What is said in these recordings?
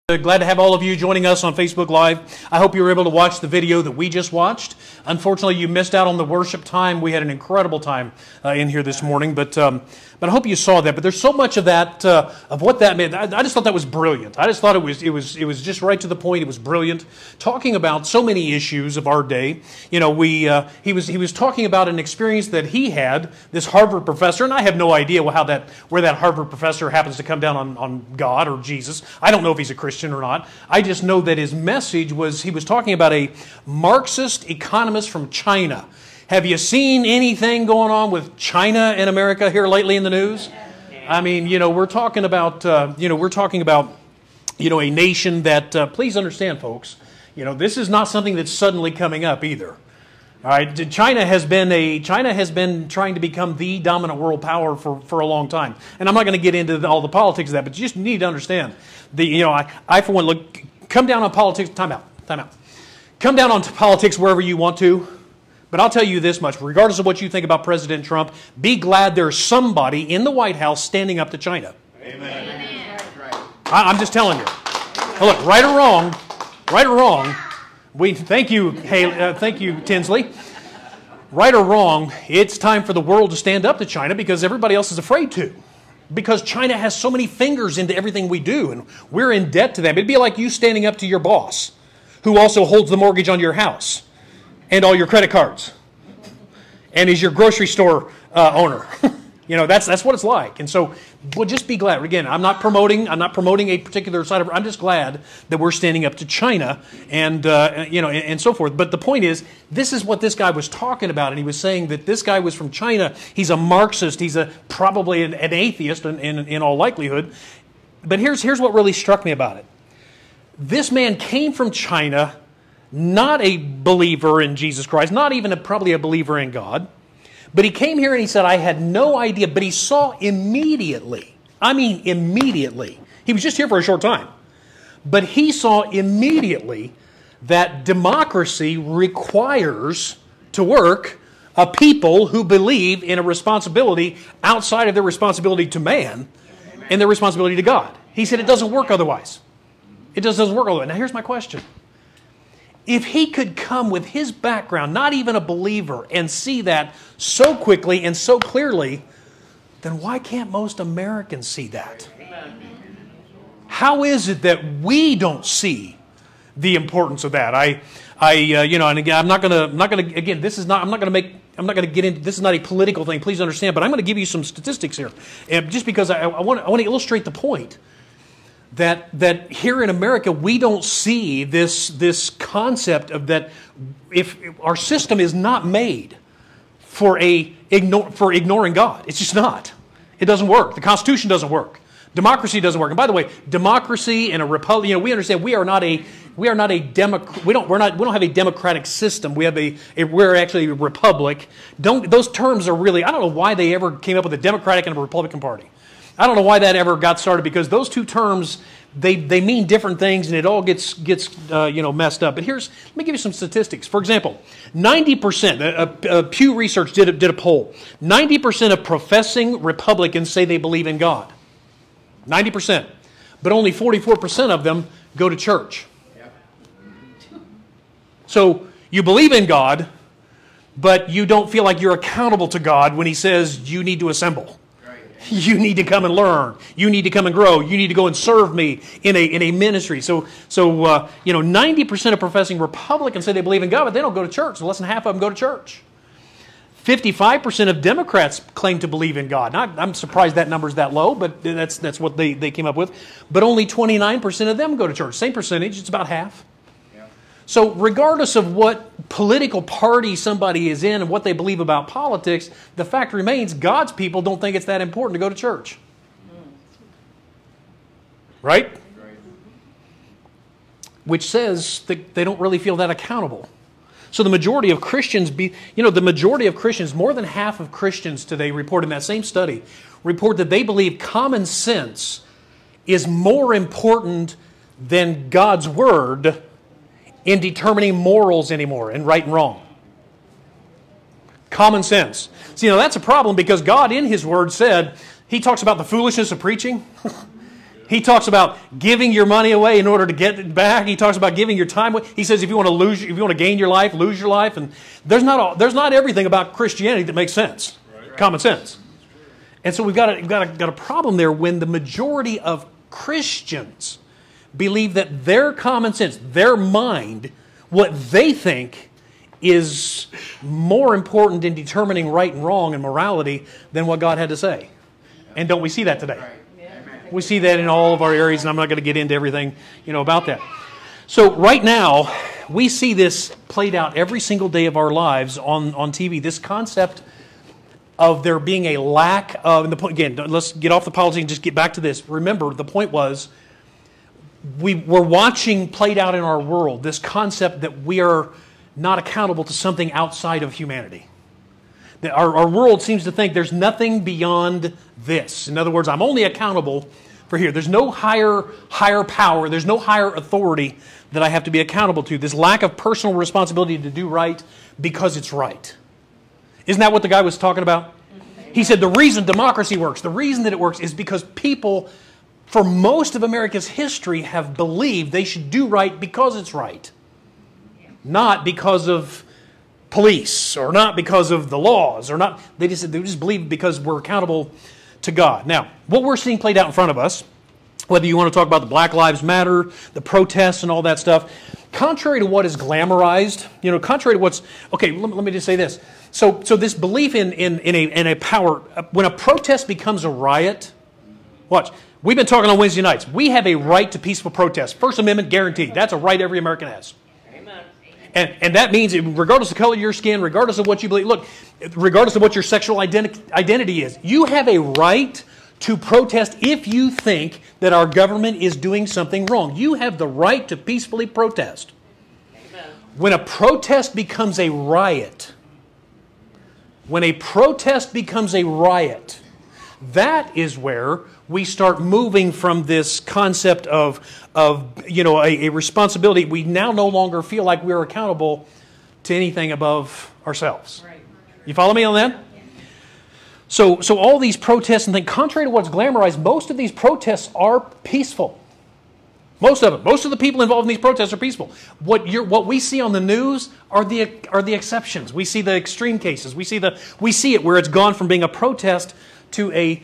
Glad to have all of you joining us on Facebook Live. I hope you were able to watch the video that we just watched. Unfortunately, you missed out on the worship time. We had an incredible time in here this morning, but I hope you saw that. But there's so much of that, of what that meant. I just thought that was brilliant. I just thought it was just right to the point. It was brilliant, talking about so many issues of our day. You know, he was talking about an experience that he had. This Harvard professor, and I have no idea where that Harvard professor happens to come down on God or Jesus. I don't know if he's a Christian or not. I just know that his message was, he was talking about a Marxist economist from China. Have you seen anything going on with China and America here lately in the news? I mean, we're talking about, a nation that, please understand, folks, this is not something that's suddenly coming up either. All right, China has been trying to become the dominant world power for a long time, and I'm not going to get into all the politics of that, but you just need to understand I for one look, come down on politics. Time out. Come down on politics wherever you want to, but I'll tell you this much: regardless of what you think about President Trump, be glad there's somebody in the White House standing up to China. Amen. I'm just telling you. Look, right or wrong. Thank you, Tinsley. Right or wrong, it's time for the world to stand up to China because everybody else is afraid to. Because China has so many fingers into everything we do, and we're in debt to them. It'd be like you standing up to your boss, who also holds the mortgage on your house and all your credit cards, and is your grocery store owner. That's what it's like. And so, well, just be glad. Again, I'm not promoting a particular side of it. I'm just glad that we're standing up to China and and so forth. But the point is, this is what this guy was talking about, and he was saying that this guy was from China. He's a Marxist. He's probably an atheist in all likelihood. But here's what really struck me about it. This man came from China, not a believer in Jesus Christ, not even probably a believer in God. But he came here and he said, I had no idea, but he saw immediately. He was just here for a short time. But he saw immediately that democracy requires to work a people who believe in a responsibility outside of their responsibility to man and their responsibility to God. He said it doesn't work otherwise. It just doesn't work otherwise. Now here's my question. If he could come with his background, not even a believer, and see that so quickly and so clearly, then why can't most Americans see that? How is it that we don't see the importance of that? And again, I'm not going to. Again, this is not. I'm not going to get into. This is not a political thing. Please understand. But I'm going to give you some statistics here, and just because I want to illustrate the point. That here in America we don't see this concept of that if our system is not made for ignoring God. It's just not. It doesn't work. The Constitution doesn't work. Democracy doesn't work. And by the way, democracy and a republic. We understand we don't have a democratic system. We're actually a republic. Those terms are really. I don't know why they ever came up with a Democratic and a Republican Party. I don't know why that ever got started because those two terms, they mean different things and it all gets messed up. But let me give you some statistics. For example, 90%, Pew Research did a poll. 90% of professing Republicans say they believe in God. 90%. But only 44% of them go to church. So you believe in God, but you don't feel like you're accountable to God when He says you need to assemble. You need to come and learn. You need to come and grow. You need to go and serve me in a ministry. So 90% of professing Republicans say they believe in God, but they don't go to church. So less than half of them go to church. 55% of Democrats claim to believe in God. Now, I'm surprised that number's that low, but that's what they came up with. But only 29% of them go to church. Same percentage. It's about half. So regardless of what political party somebody is in and what they believe about politics, the fact remains God's people don't think it's that important to go to church. Right? Which says that they don't really feel that accountable. So the majority of Christians, more than half of Christians today report in that same study, report that they believe common sense is more important than God's Word in determining morals anymore and right and wrong. Common sense. See, that's a problem because God in His Word said, He talks about the foolishness of preaching. He talks about giving your money away in order to get it back. He talks about giving your time away. He says if you want to gain your life, lose your life. And there's not everything about Christianity that makes sense, common sense. And so we've got a problem there when the majority of Christians believe that their common sense, their mind, what they think is more important in determining right and wrong and morality than what God had to say. And don't we see that today? We see that in all of our areas, and I'm not going to get into everything, about that. So right now, we see this played out every single day of our lives on TV. This concept of there being a lack of, and the point again, let's get off the politics and just get back to this. Remember, the point was, we're watching played out in our world this concept that we are not accountable to something outside of humanity. That our world seems to think there's nothing beyond this. In other words, I'm only accountable for here. There's no higher power. There's no higher authority that I have to be accountable to. This lack of personal responsibility to do right because it's right. Isn't that what the guy was talking about? He said the reason democracy works, the reason that it works is because people, for most of America's history, have believed they should do right because it's right. Not because of police, or not because of the laws, or not. They just believe because we're accountable to God. Now, what we're seeing played out in front of us, whether you want to talk about the Black Lives Matter, the protests and all that stuff, contrary to what is glamorized, contrary to what's, okay, let me just say this. So this belief in a power, when a protest becomes a riot, watch, we've been talking on Wednesday nights, we have a right to peaceful protest. First Amendment guaranteed. That's a right every American has. And that means, regardless of the color of your skin, regardless of what you believe, look, regardless of what your sexual identity is, you have a right to protest if you think that our government is doing something wrong. You have the right to peacefully protest. Amen. When a protest becomes a riot, that is where we start moving from this concept of a responsibility. We now no longer feel like we're accountable to anything above ourselves. Right. You follow me on that? Yeah. So all these protests and things, contrary to what's glamorized, most of these protests are peaceful. Most of them. Most of the people involved in these protests are peaceful. What we see on the news are the exceptions. We see the extreme cases. We see it where it's gone from being a protest to a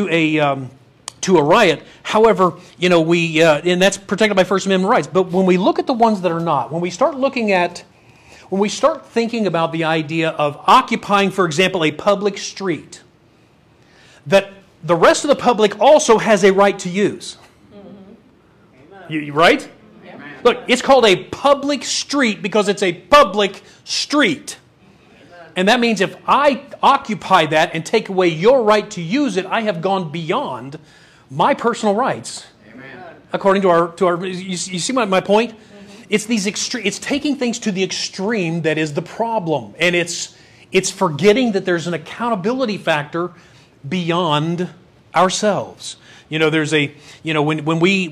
riot. However, and that's protected by First Amendment rights. But when we look at the ones that are not, when we start thinking about the idea of occupying, for example, a public street that the rest of the public also has a right to use. Mm-hmm. Right? Amen. Look, it's called a public street because it's a public street. And that means if I occupy that and take away your right to use it, I have gone beyond my personal rights. Amen. According to our you see my point? Mm-hmm. It's these it's taking things to the extreme that is the problem, and it's forgetting that there's an accountability factor beyond ourselves. There's when we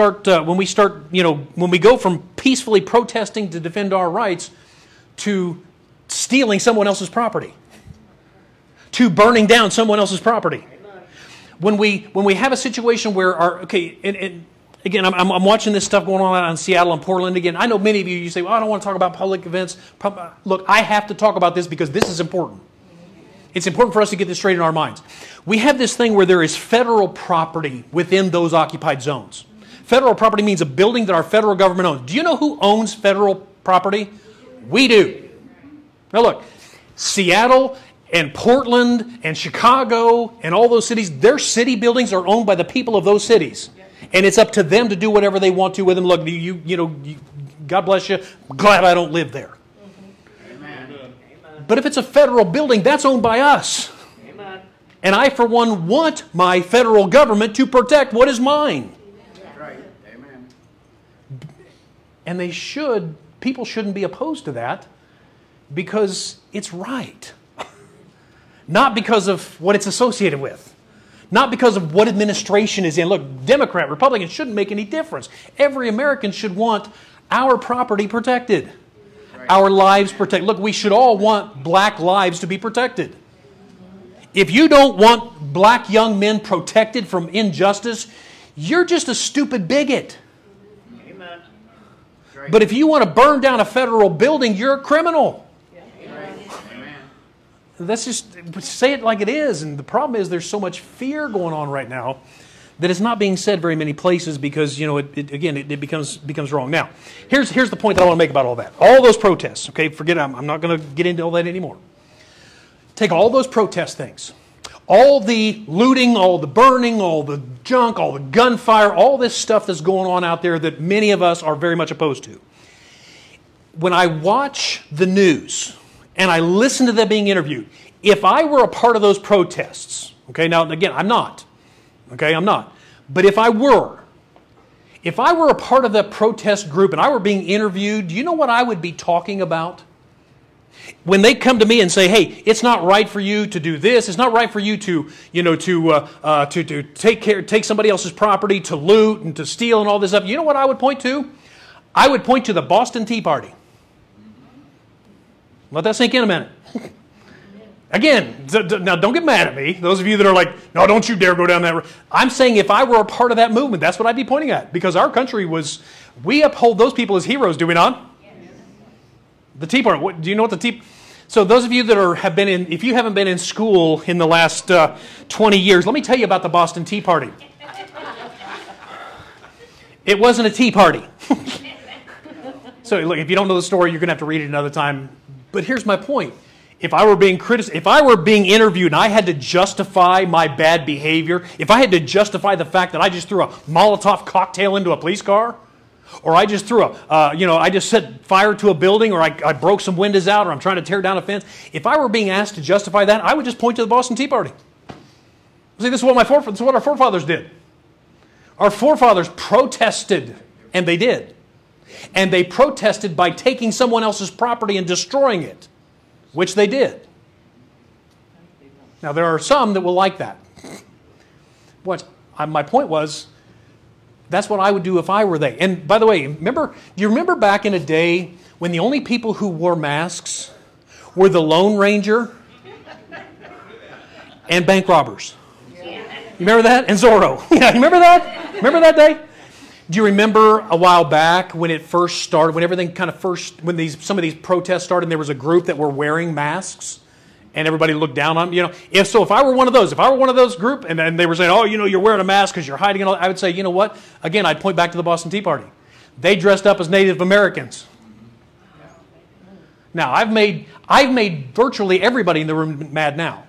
go from peacefully protesting to defend our rights to stealing someone else's property, to burning down someone else's property. When we have a situation where and again, I'm watching this stuff going on out in Seattle and Portland again. I know many of you say, well, I don't want to talk about public events. Look, I have to talk about this because this is important. It's important for us to get this straight in our minds. We have this thing where there is federal property within those occupied zones. Federal property means a building that our federal government owns. Do you know who owns federal property? We do. Now look, Seattle and Portland and Chicago and all those cities, their city buildings are owned by the people of those cities. And it's up to them to do whatever they want to with them. Look, God bless you. Glad I don't live there. Amen. But if it's a federal building, that's owned by us. Amen. And I, for one, want my federal government to protect what is mine. Right. Amen. And people shouldn't be opposed to that because it's right. Not because of what it's associated with. Not because of what administration is in. Look, Democrat, Republican, shouldn't make any difference. Every American should want our property protected. Right. Our lives protected. Look, we should all want black lives to be protected. If you don't want black young men protected from injustice, you're just a stupid bigot. Amen. But if you want to burn down a federal building, you're a criminal. Amen. Let's just say it like it is. And the problem is there's so much fear going on right now that it's not being said very many places because, it becomes wrong. Now, here's the point that I want to make about all that. All those protests, okay, forget it. I'm not going to get into all that anymore. Take all those protest things. All the looting, all the burning, all the junk, all the gunfire, all this stuff that's going on out there that many of us are very much opposed to. When I watch the news and I listen to them being interviewed, if I were a part of those protests, okay, now again, I'm not. Okay, I'm not. But if I were a part of that protest group and I were being interviewed, do you know what I would be talking about? When they come to me and say, "Hey, it's not right for you to do this. It's not right for you to take somebody else's property, to loot and to steal and all this stuff." You know what I would point to? I would point to the Boston Tea Party. Let that sink in a minute. Again, now don't get mad at me. Those of you that are like, "No, don't you dare go down that road." I'm saying if I were a part of that movement, that's what I'd be pointing at. Because our country we uphold those people as heroes, do we not? The Tea Party. Do you know what the Tea? So those of you that have been in, if you haven't been in school in the last 20 years, let me tell you about the Boston Tea Party. It wasn't a tea party. So look, if you don't know the story, you're going to have to read it another time. But here's my point. If I were being interviewed and I had to justify my bad behavior, if I had to justify the fact that I just threw a Molotov cocktail into a police car, or I just I just set fire to a building, or I broke some windows out, or I'm trying to tear down a fence. If I were being asked to justify that, I would just point to the Boston Tea Party. See, this is what our forefathers did. Our forefathers protested, and they did. And they protested by taking someone else's property and destroying it, which they did. Now, there are some that will like that. My point was, that's what I would do if I were they. And by the way, do you remember back in a day when the only people who wore masks were the Lone Ranger and bank robbers? You remember that? And Zorro. Yeah, you remember that? Remember that day? Do you remember a while back when it first started, when everything when some of these protests started and there was a group that were wearing masks? And everybody looked down on them. If I were one of those group, and they were saying, "Oh, you're wearing a mask because you're hiding," and all, I would say, you know what? Again, I'd point back to the Boston Tea Party. They dressed up as Native Americans. Now, I've made virtually everybody in the room mad now.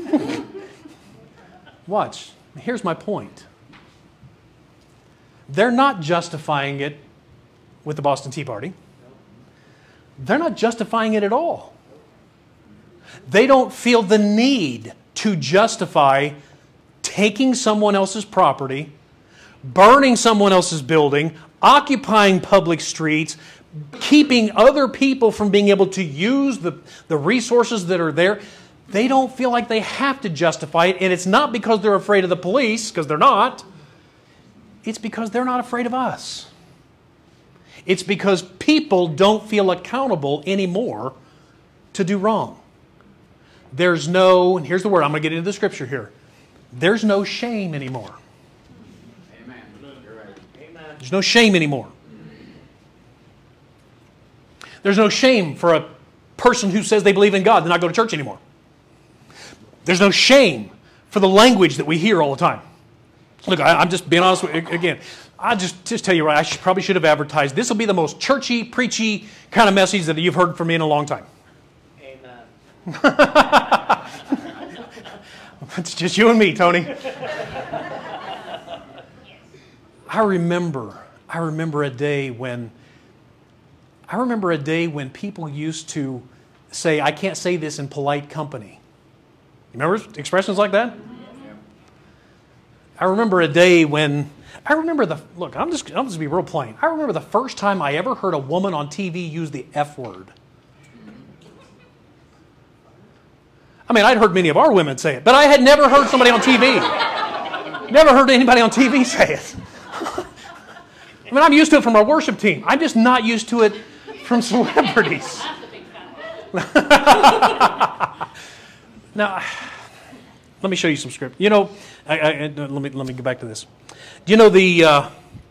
Watch. Here's my point. They're not justifying it with the Boston Tea Party. They're not justifying it at all. They don't feel the need to justify taking someone else's property, burning someone else's building, occupying public streets, keeping other people from being able to use the resources that are there. They don't feel like they have to justify it, and it's not because they're afraid of the police, because they're not. It's because they're not afraid of us. It's because people don't feel accountable anymore to do wrong. There's no, and here's the word, I'm going to get into the scripture here. There's no shame anymore. Amen. You're right. Amen. There's no shame anymore. There's no shame for a person who says they believe in God to not go to church anymore. There's no shame for the language that we hear all the time. Look, I'm just being honest with you again. I just tell you right, I probably should have advertised. This will be the most churchy, preachy kind of message that you've heard from me in a long time. It's just you and me, Tony. I remember a day when people used to say, "I can't say this in polite company." You remember expressions like that? I remember a day when look, I'm just be real plain. I remember the first time I ever heard a woman on TV use the F word. I mean, I'd heard many of our women say it, but I had never heard somebody on TV. Never heard anybody on TV say it. I mean, I'm used to it from our worship team. I'm just not used to it from celebrities. Now, let me show you some script. You know, let me go back to this. Do you know the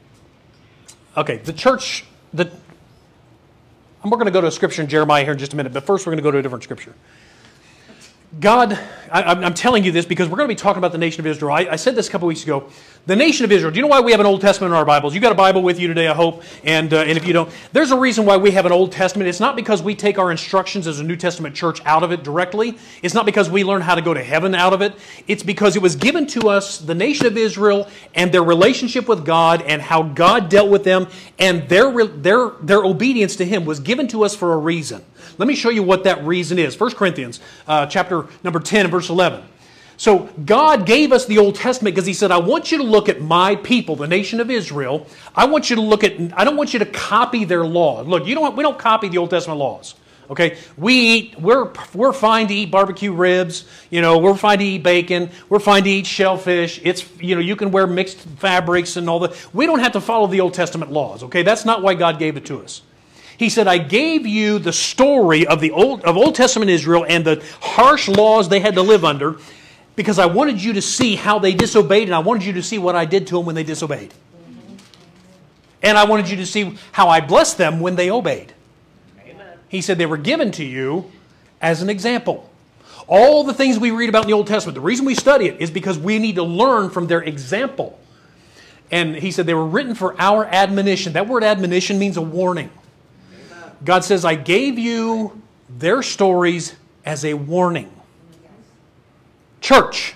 church, we're going to go to a scripture in Jeremiah here in just a minute, but first we're going to go to a different scripture. God, I'm telling you this because we're going to be talking about the nation of Israel. I said this a couple weeks ago. The nation of Israel. Do you know why we have an Old Testament in our Bibles? You got a Bible with you today, I hope. And if you don't, there's a reason why we have an Old Testament. It's not because we take our instructions as a New Testament church out of it directly. It's not because we learn how to go to heaven out of it. It's because it was given to us, the nation of Israel, and their relationship with God, and how God dealt with them, and their obedience to Him was given to us for a reason. Let me show you what that reason is. 1 Corinthians chapter number 10 and verse 11. So God gave us the Old Testament because He said, I want you to look at my people, the nation of Israel. I want you to look at, I don't want you to copy their law. Look, we don't copy the Old Testament laws. Okay? We're fine to eat barbecue ribs, we're fine to eat bacon, we're fine to eat shellfish. It's, you can wear mixed fabrics and all that. We don't have to follow the Old Testament laws, okay? That's not why God gave it to us. He said, I gave you the story of Old Testament Israel and the harsh laws they had to live under because I wanted you to see how they disobeyed, and I wanted you to see what I did to them when they disobeyed. And I wanted you to see how I blessed them when they obeyed. Amen. He said they were given to you as an example. All the things we read about in the Old Testament, the reason we study it is because we need to learn from their example. And he said they were written for our admonition. That word admonition means a warning. God says, I gave you their stories as a warning. Church,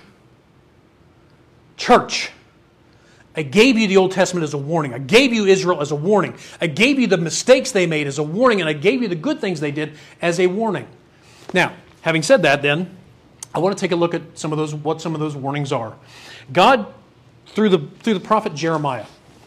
I gave you the Old Testament as a warning. I gave you Israel as a warning. I gave you the mistakes they made as a warning, and I gave you the good things they did as a warning. Now, having said that, then, I want to take a look at what some of those warnings are. God, through the prophet Jeremiah,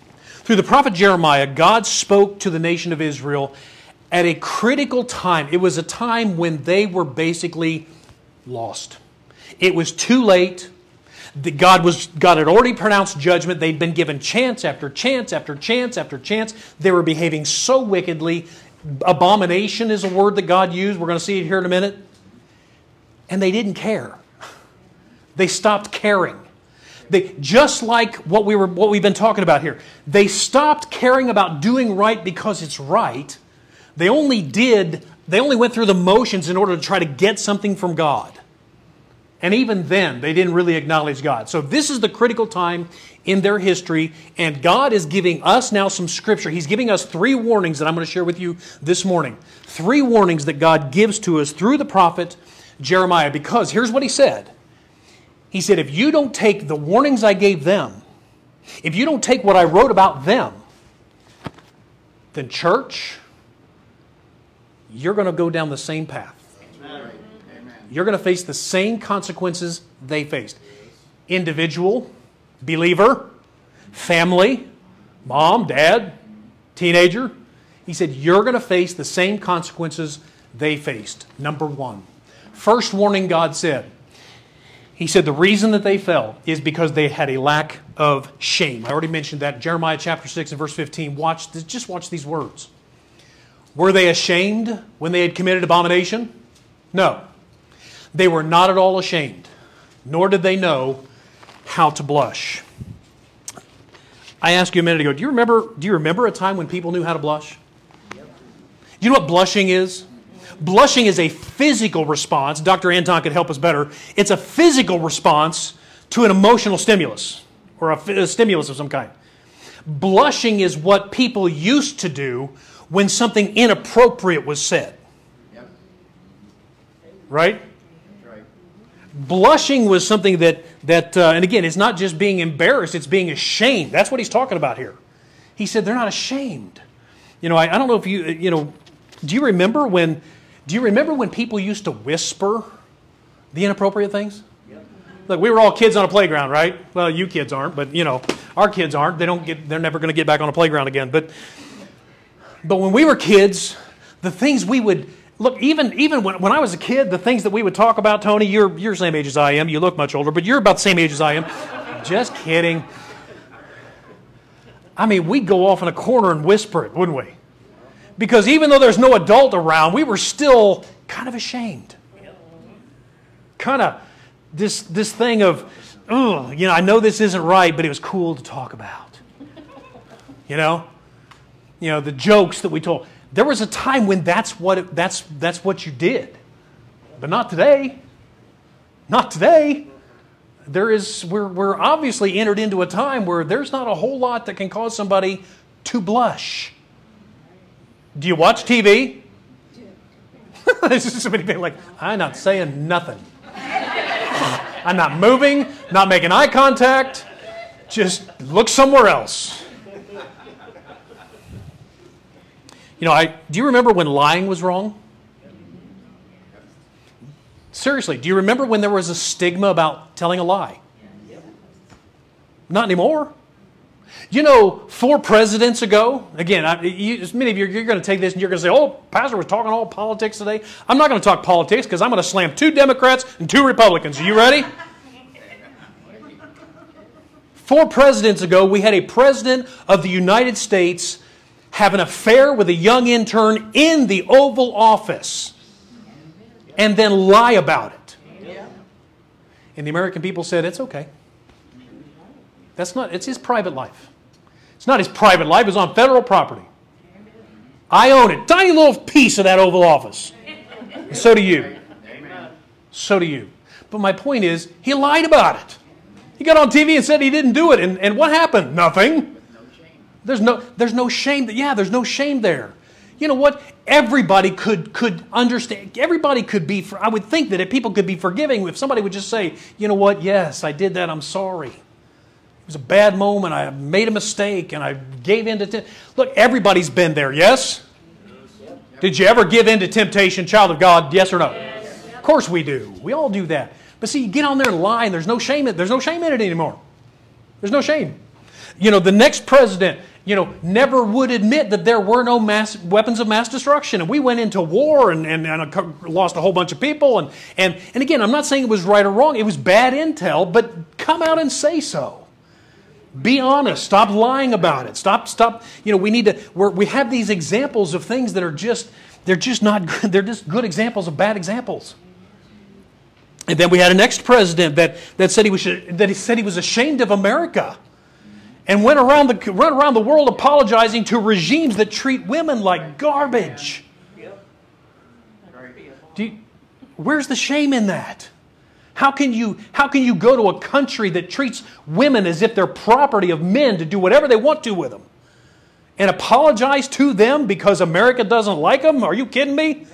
God spoke to the nation of Israel at a critical time. It was a time when they were basically lost. It was too late. God had already pronounced judgment. They'd been given chance after chance after chance after chance. They were behaving so wickedly. Abomination is a word that God used. We're going to see it here in a minute. And they didn't care. They stopped caring. Just like what we've been talking about here. They stopped caring about doing right because it's right. They only went through the motions in order to try to get something from God. And even then, they didn't really acknowledge God. So this is the critical time in their history, and God is giving us now some scripture. He's giving us 3 warnings that I'm going to share with you this morning. 3 warnings that God gives to us through the prophet Jeremiah, because here's what He said. He said, if you don't take the warnings I gave them, if you don't take what I wrote about them, then church, you're going to go down the same path. You're going to face the same consequences they faced. Individual, believer, family, mom, dad, teenager. He said, you're going to face the same consequences they faced. Number 1. First warning God said. He said the reason that they fell is because they had a lack of shame. I already mentioned that. Jeremiah chapter 6 and verse 15. Just watch these words. Were they ashamed when they had committed abomination? No. They were not at all ashamed, nor did they know how to blush. I asked you a minute ago, do you remember a time when people knew how to blush? Yep. Do you know what blushing is? Blushing is a physical response. Dr. Anton could help us better. It's a physical response to an emotional stimulus or a stimulus of some kind. Blushing is what people used to do when something inappropriate was said. Yep. Right? Blushing was something that and again, it's not just being embarrassed, it's being ashamed. That's what he's talking about here. He said they're not ashamed. I don't know if do you remember when people used to whisper the inappropriate things? Yep. Look, we were all kids on a playground, right? Well, you kids aren't, but our kids aren't. They're never going to get back on a playground again. But when we were kids, the things we would look, even when I was a kid, the things that we would talk about, Tony, you're the same age as I am. You look much older, but you're about the same age as I am. Just kidding. I mean, we'd go off in a corner and whisper it, wouldn't we? Because even though there's no adult around, we were still kind of ashamed. Kind of this thing of, oh, I know this isn't right, but it was cool to talk about. The jokes that we told. There was a time when that's what you did, but not today. Not today. We're obviously entered into a time where there's not a whole lot that can cause somebody to blush. Do you watch TV? There's just somebody being like, I'm not saying nothing. I'm not moving, not making eye contact. Just look somewhere else. Do you remember when lying was wrong? Seriously, do you remember when there was a stigma about telling a lie? Not anymore. 4 presidents ago, again, many of you, you're going to take this and you're going to say, oh, Pastor was talking all politics today. I'm not going to talk politics because I'm going to slam 2 Democrats and 2 Republicans. Are you ready? 4 presidents ago, we had a president of the United States have an affair with a young intern in the Oval Office and then lie about it. And the American people said, it's okay. It's his private life. It's not his private life, it's on federal property. I own it. Tiny little piece of that Oval Office. And so do you. So do you. But my point is, he lied about it. He got on TV and said he didn't do it. And what happened? Nothing. There's no shame. There's no shame there. You know what? Everybody could understand. Everybody could be. I would think that if people could be forgiving if somebody would just say, you know what? Yes, I did that. I'm sorry. It was a bad moment. I made a mistake and I gave in to Look, everybody's been there, yes? Did you ever give in to temptation, child of God? Yes or no? Yes. Of course we do. We all do that. But see, you get on there and lie and there's no shame in it anymore. There's no shame. The next president, never would admit that there were no weapons of mass destruction. And we went into war and lost a whole bunch of people. And again, I'm not saying it was right or wrong. It was bad intel, but come out and say so. Be honest. Stop lying about it. Stop. We have these examples of things that are they're just not good. They're just good examples of bad examples. And then we had an ex-president that said he was ashamed of America. And went around the world apologizing to regimes that treat women like garbage. Where's the shame in that? How can you go to a country that treats women as if they're property of men to do whatever they want to with them and apologize to them because America doesn't like them? Are you kidding me?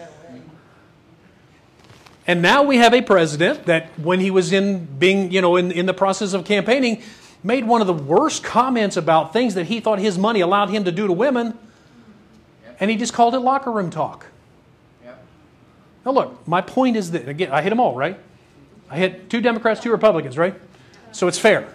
And now we have a president that when he was in the process of campaigning made one of the worst comments about things that he thought his money allowed him to do to women. And he just called it locker room talk. Now look, my point is that, again, I hit them all, right? I hit 2 Democrats, 2 Republicans, right? So it's fair.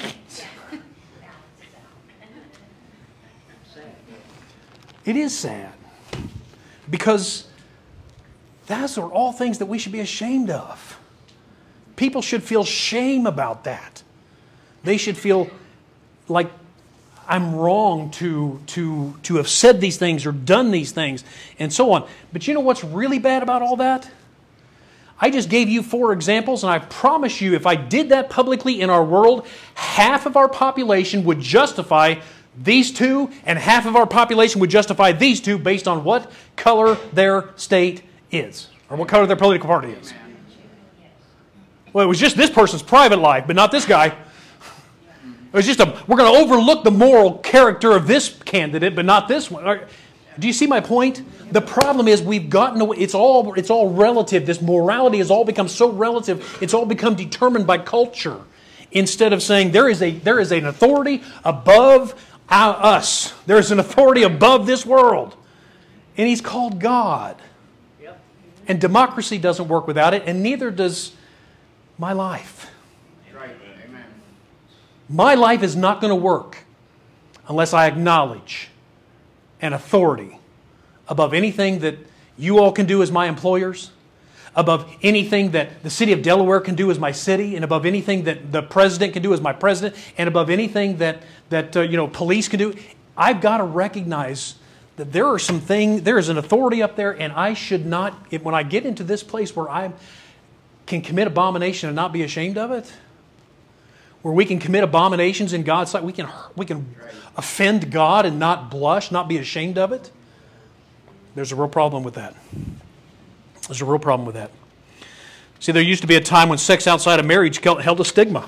It is sad. Because those are all things that we should be ashamed of. People should feel shame about that. They should feel like I'm wrong to have said these things or done these things and so on. But you know what's really bad about all that? I just gave you 4 examples, and I promise you if I did that publicly in our world, half of our population would justify these 2, and half of our population would justify these 2 based on what color their state is, or what color their political party is. Well, it was just this person's private life, but not this guy. It was just we're going to overlook the moral character of this candidate, but not this one. Do you see my point? The problem is we've gotten away. It's all relative. This morality has all become so relative. It's all become determined by culture. Instead of saying there is an authority above us. There is an authority above this world. And He's called God. Yep. And democracy doesn't work without it, and neither does my life. Right. Amen. My life is not going to work unless I acknowledge an authority above anything that you all can do as my employers, above anything that the city of Delaware can do as my city, and above anything that the president can do as my president, and above anything that police can do. I've got to recognize that there is an authority up there, and I should not, when I get into this place where can commit abomination and not be ashamed of it? Where we can commit abominations in God's sight, we can offend God and not blush, not be ashamed of it? There's a real problem with that. There's a real problem with that. See, there used to be a time when sex outside of marriage held a stigma.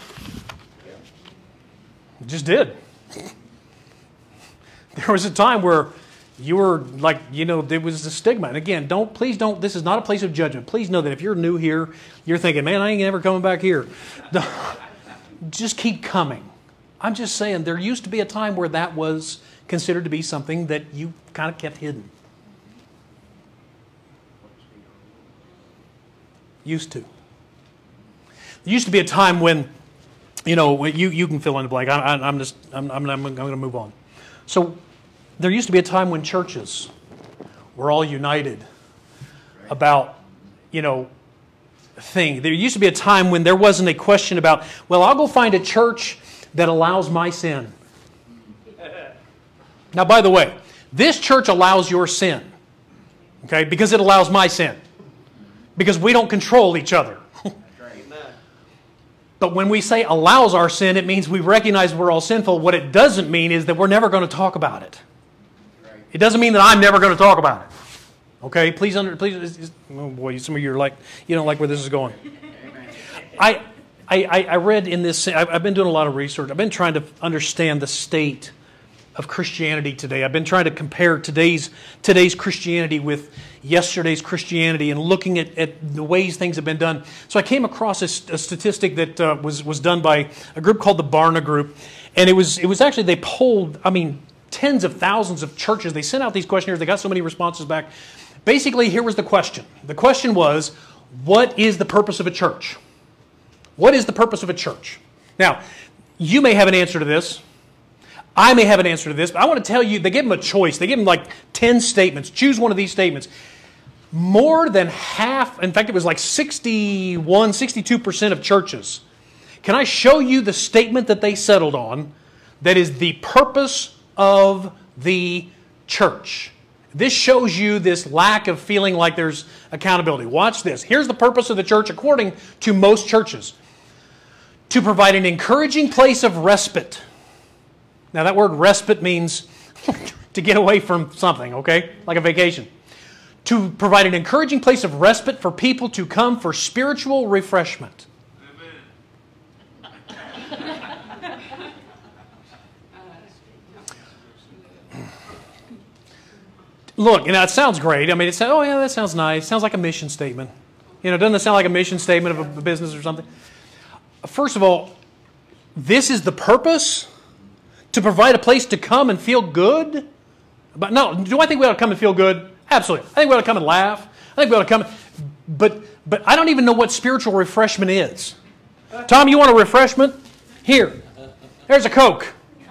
It just did. There was a time where you were like, there was a stigma. And again, please don't, this is not a place of judgment. Please know that if you're new here, you're thinking, man, I ain't ever coming back here. Just keep coming. I'm just saying, there used to be a time where that was considered to be something that you kind of kept hidden. Used to. There used to be a time when, you can fill in the blank. I'm going to move on. So there used to be a time when churches were all united about, thing. There used to be a time when there wasn't a question about, well, I'll go find a church that allows my sin. Now, by the way, this church allows your sin, okay, because it allows my sin, because we don't control each other. But when we say allows our sin, it means we recognize we're all sinful. What it doesn't mean is that we're never going to talk about it. It doesn't mean that I'm never going to talk about it. Okay, please. Oh boy, some of you are like, you don't like where this is going. I read in this. I've been doing a lot of research. I've been trying to understand the state of Christianity today. I've been trying to compare today's Christianity with yesterday's Christianity and looking at the ways things have been done. So I came across a statistic that was done by a group called the Barna Group, and it was actually, they polled, tens of thousands of churches. They sent out these questionnaires. They got so many responses back. Basically, here was the question. The question was, what is the purpose of a church? What is the purpose of a church? Now, you may have an answer to this. I may have an answer to this, but I want to tell you, they give them a choice. They give them like 10 statements. Choose one of these statements. More than half, in fact, it was like 62% of churches. Can I show you the statement that they settled on that is the purpose of the church? This shows you this lack of feeling like there's accountability. Watch this. Here's the purpose of the church according to most churches. To provide an encouraging place of respite. Now that word respite means to get away from something, okay? Like a vacation. To provide an encouraging place of respite for people to come for spiritual refreshment. Look, it sounds great. It says, oh yeah, that sounds nice. Sounds like a mission statement. Doesn't it sound like a mission statement of a business or something? First of all, this is the purpose? To provide a place to come and feel good? But no, do I think we ought to come and feel good? Absolutely. I think we ought to come and laugh. I think we ought to come, but I don't even know what spiritual refreshment is. Tom, you want a refreshment? Here. There's a Coke.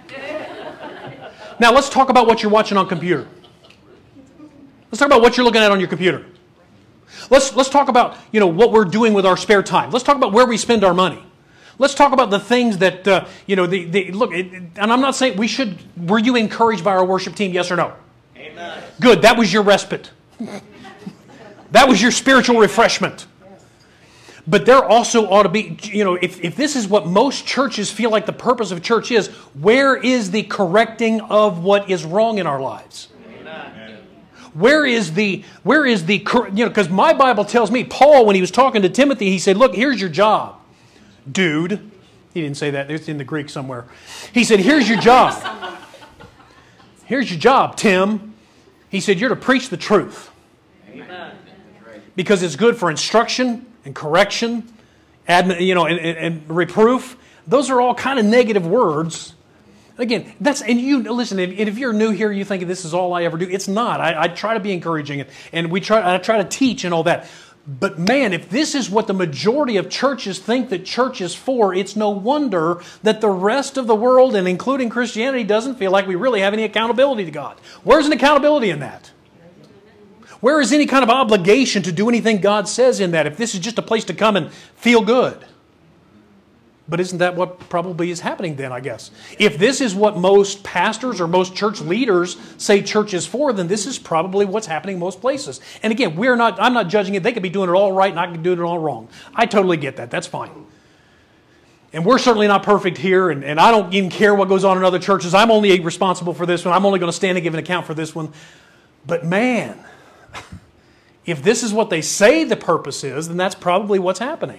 Now let's talk about what you're watching on computer. Let's talk about what you're looking at on your computer. Let's talk about, what we're doing with our spare time. Let's talk about where we spend our money. Let's talk about the things that, look, and I'm not saying we should, were you encouraged by our worship team, yes or no? Amen. Good, that was your respite. That was your spiritual refreshment. But there also ought to be, if this is what most churches feel like the purpose of church is, where is the correcting of what is wrong in our lives? Amen. Where is the, because my Bible tells me, Paul, when he was talking to Timothy, he said, look, here's your job. Dude. He didn't say that. It's in the Greek somewhere. He said, here's your job. Here's your job, Tim. He said, you're to preach the truth. Amen. Because it's good for instruction and correction, and reproof. Those are all kind of negative words. Again, listen, if you're new here, you think this is all I ever do. It's not. I try to be encouraging, and I try to teach and all that. But man, if this is what the majority of churches think that church is for, it's no wonder that the rest of the world, and including Christianity, doesn't feel like we really have any accountability to God. Where's an accountability in that? Where is any kind of obligation to do anything God says in that if this is just a place to come and feel good? But isn't that what probably is happening then, I guess? If this is what most pastors or most church leaders say church is for, then this is probably what's happening in most places. And again, I'm not judging it. They could be doing it all right and I could do it all wrong. I totally get that. That's fine. And we're certainly not perfect here, and I don't even care what goes on in other churches. I'm only responsible for this one. I'm only going to stand and give an account for this one. But man, if this is what they say the purpose is, then that's probably what's happening.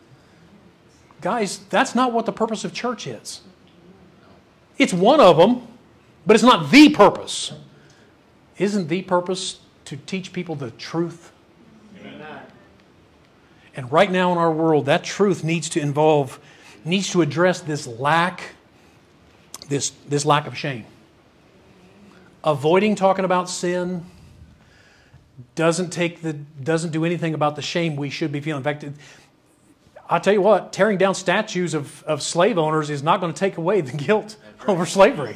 Guys, that's not what the purpose of church is. It's one of them, but it's not the purpose. Isn't the purpose to teach people the truth? Amen. And right now in our world, that truth needs to address this lack of shame. Avoiding talking about sin doesn't do anything about the shame we should be feeling. In fact, I'll tell you what, tearing down statues of slave owners is not going to take away the guilt over slavery.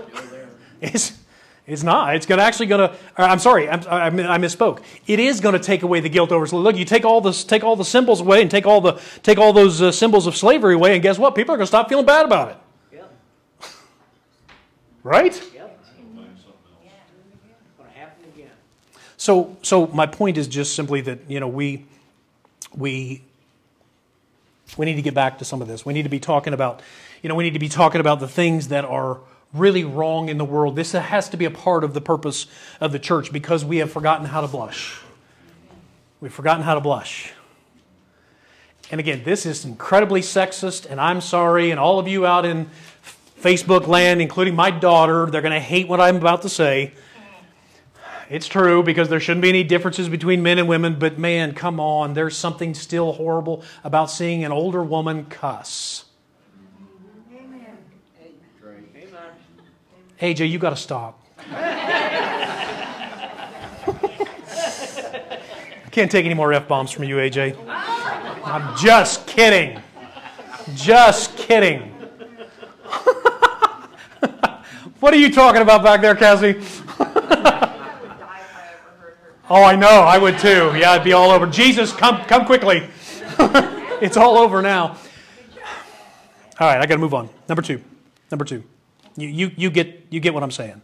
It's not. It's actually going to. I'm sorry. I misspoke. It is going to take away the guilt over slavery. Look, you take all the symbols away and take all those symbols of slavery away, and guess what? People are going to stop feeling bad about it. Yep. Right? Yep. It's going to happen again. So my point is just simply that we need to get back to some of this. We need to be talking about, the things that are really wrong in the world. This has to be a part of the purpose of the church because we have forgotten how to blush. We've forgotten how to blush. And again, this is incredibly sexist, and I'm sorry, and all of you out in Facebook land, including my daughter, they're going to hate what I'm about to say. It's true, because there shouldn't be any differences between men and women, but man, come on, there's something still horrible about seeing an older woman cuss. Amen. AJ, you got to stop. I can't take any more F-bombs from you, AJ. I'm just kidding. Just kidding. What are you talking about back there, Cassie? Oh, I know. I would too. Yeah, it'd be all over. Jesus, come quickly. It's all over now. All right, I got to move on. Number two. You get what I'm saying.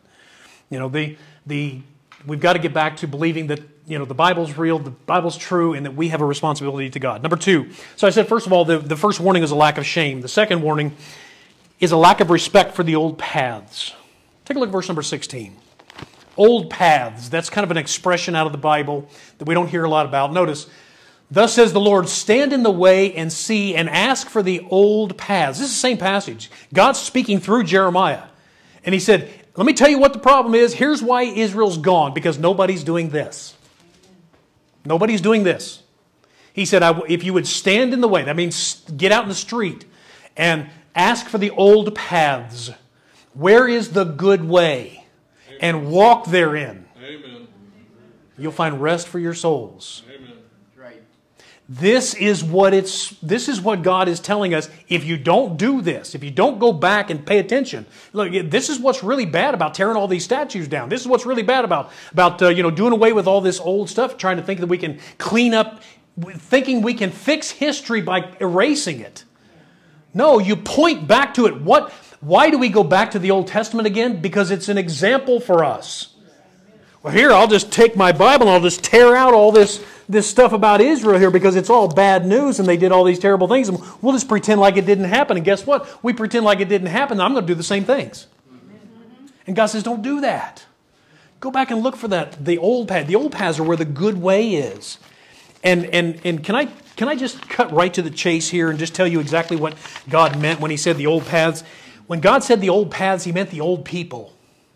We've got to get back to believing that the Bible's real, the Bible's true, and that we have a responsibility to God. Number two. So I said, first of all, the first warning is a lack of shame. The second warning is a lack of respect for the old paths. Take a look at verse number 16. Old paths, that's kind of an expression out of the Bible that we don't hear a lot about. Notice, thus says the Lord, stand in the way and see and ask for the old paths. This is the same passage. God's speaking through Jeremiah. And he said, let me tell you what the problem is. Here's why Israel's gone, because nobody's doing this. Nobody's doing this. He said, if you would stand in the way, that means get out in the street and ask for the old paths. Where is the good way? And walk therein. Amen. You'll find rest for your souls. Amen. Right. This is what God is telling us. If you don't do this, if you don't go back and pay attention, look, this is what's really bad about tearing all these statues down. This is what's really bad about doing away with all this old stuff, trying to think that we can clean up, thinking we can fix history by erasing it. No, you point back to it. Why do we go back to the Old Testament again? Because it's an example for us. Well, here, I'll just take my Bible and I'll just tear out all this stuff about Israel here because it's all bad news and they did all these terrible things. And we'll just pretend like it didn't happen. And guess what? We pretend like it didn't happen, and I'm going to do the same things. And God says, don't do that. Go back and look for that. The old path. The old paths are where the good way is. And can I just cut right to the chase here and just tell you exactly what God meant when He said the old paths? When God said the old paths, He meant the old people.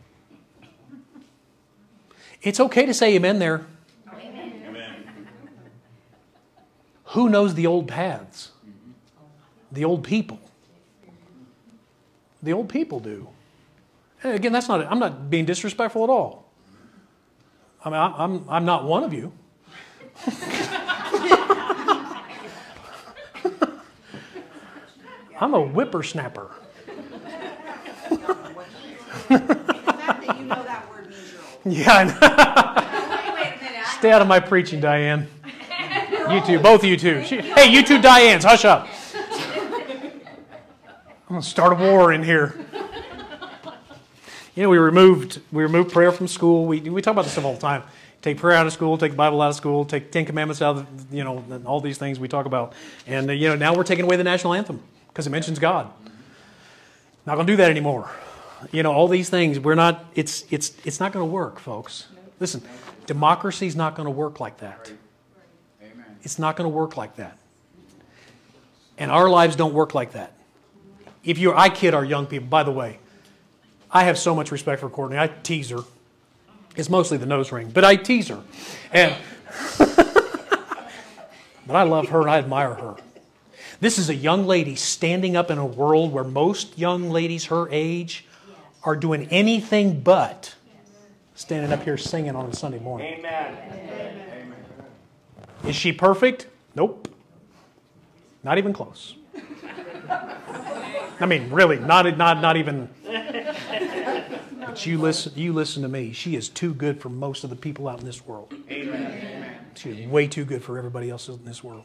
It's okay to say amen there. Amen. Who knows the old paths? The old people. The old people do. Again, I'm not being disrespectful at all. I mean, I'm not one of you. I'm a whippersnapper. Yeah, I know. Stay out of my preaching, Diane. You two, both of you two. Hey, you two Dianes, hush up. gonna start a war in here. You know, we removed prayer from school. We talk about this stuff all the time. Take prayer out of school, take the Bible out of school, take 10 Commandments out of, all these things we talk about. And, now we're taking away the national anthem because it mentions God. Not going to do that anymore. All these things, it's not going to work, folks. Listen, democracy's not going to work like that. It's not going to work like that. And our lives don't work like that. I kid our young people, by the way. I have so much respect for Courtney. I tease her. It's mostly the nose ring, but I tease her. But I love her and I admire her. This is a young lady standing up in a world where most young ladies her age are doing anything but standing up here singing on a Sunday morning. Amen. Is she perfect? Nope. Not even close. I mean, really, not even. But you listen to me. She is too good for most of the people out in this world. Amen. She is way too good for everybody else in this world.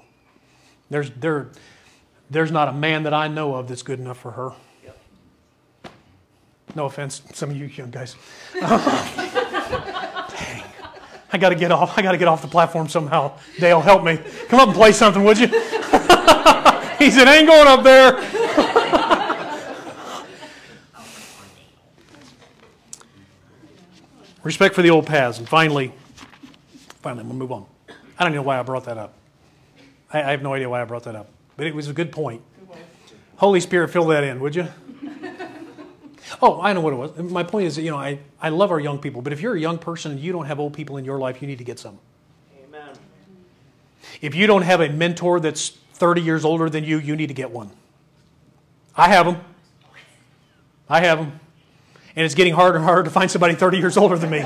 There's not a man that I know of that's good enough for her. Yep. No offense, some of you young guys. Dang. I got to get off the platform somehow. Dale, help me. Come up and play something, would you? He said, "Ain't going up there." Respect for the old paths. And finally, I'm going to move on. I don't know why I brought that up. I have no idea why I brought that up. But it was a good point. Holy Spirit, fill that in, would you? Oh, I know what it was. My point is, I love our young people. But if you're a young person and you don't have old people in your life, you need to get some. Amen. If you don't have a mentor that's 30 years older than you, you need to get one. I have them. And it's getting harder and harder to find somebody 30 years older than me.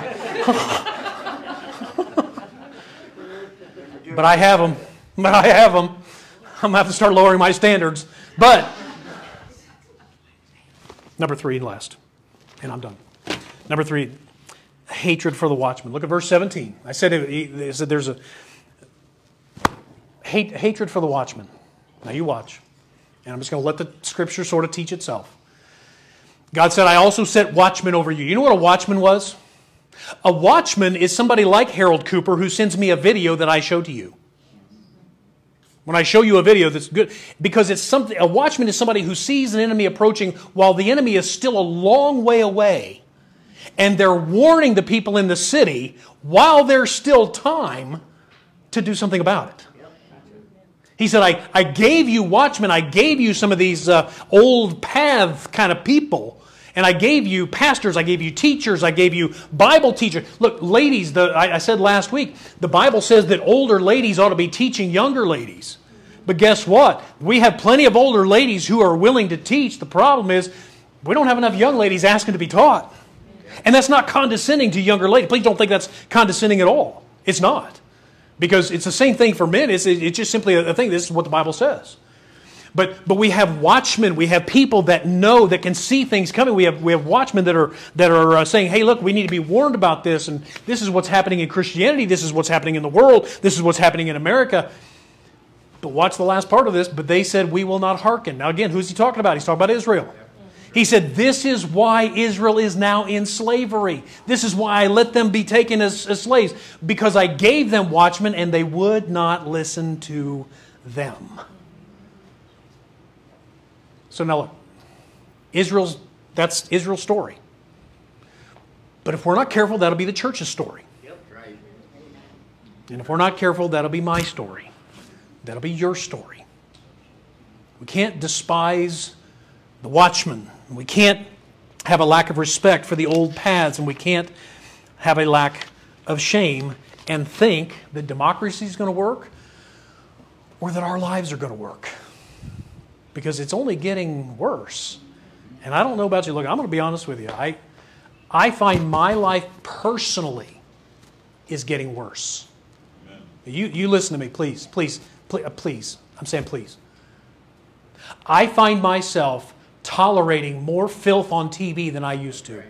But I have them. I'm going to have to start lowering my standards. But, number 3 and last. And I'm done. Number 3, hatred for the watchman. Look at verse 17. I said there's a hatred for the watchman. Now you watch. And I'm just going to let the scripture sort of teach itself. God said, "I also set watchmen over you." You know what a watchman was? A watchman is somebody like Harold Cooper who sends me a video that I show to you. When I show you a video that's good, because a watchman is somebody who sees an enemy approaching while the enemy is still a long way away. And they're warning the people in the city while there's still time to do something about it. He said, I gave you watchmen, I gave you some of these old path kind of people. And I gave you pastors, I gave you teachers, I gave you Bible teachers. Look, ladies, I said last week, the Bible says that older ladies ought to be teaching younger ladies. But guess what? We have plenty of older ladies who are willing to teach. The problem is, we don't have enough young ladies asking to be taught. And that's not condescending to younger ladies. Please don't think that's condescending at all. It's not. Because it's the same thing for men. It's just simply a thing. This is what the Bible says. But we have watchmen. We have people that know, that can see things coming. We have watchmen that are saying, "Hey, look, we need to be warned about this, and this is what's happening in Christianity. This is what's happening in the world. This is what's happening in America." But watch the last part of this. But they said, "We will not hearken." Now again, who's he talking about? He's talking about Israel. He said, "This is why Israel is now in slavery. This is why I let them be taken as slaves, because I gave them watchmen and they would not listen to them." So now look, that's Israel's story. But if we're not careful, that'll be the church's story. Yep, right. And if we're not careful, that'll be my story. That'll be your story. We can't despise the watchman. We can't have a lack of respect for the old paths, and we can't have a lack of shame and think that democracy is going to work or that our lives are going to work. Because it's only getting worse. And I don't know about you. Look, I'm going to be honest with you. I find my life personally is getting worse. You listen to me, please. Please. I'm saying please. I find myself tolerating more filth on TV than I used to.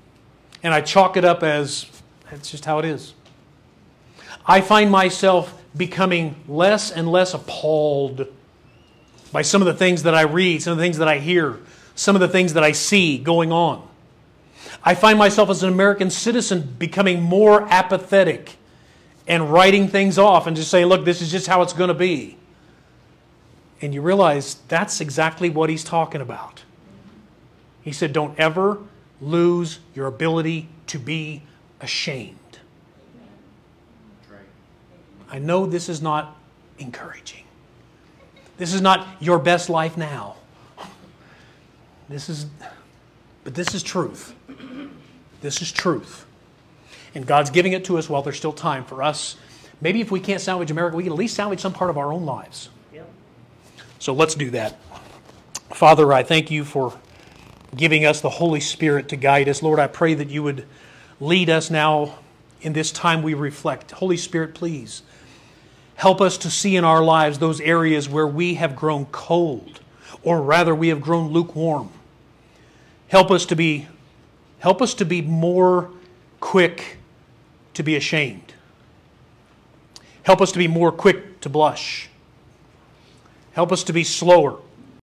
And I chalk it up as, it's just how it is. I find myself becoming less and less appalled by some of the things that I read, some of the things that I hear, some of the things that I see going on. I find myself as an American citizen becoming more apathetic and writing things off and just say, look, this is just how it's going to be. And you realize that's exactly what he's talking about. He said, don't ever lose your ability to be ashamed. I know this is not encouraging. This is not your best life now. But this is truth. This is truth. And God's giving it to us while there's still time for us. Maybe if we can't salvage America, we can at least salvage some part of our own lives. Yep. So let's do that. Father, I thank you for giving us the Holy Spirit to guide us. Lord, I pray that you would lead us now in this time we reflect. Holy Spirit, please help us to see in our lives those areas where we have grown cold, or rather we have grown lukewarm. Help us to be more quick to be ashamed. Help us to be more quick to blush. Help us to be slower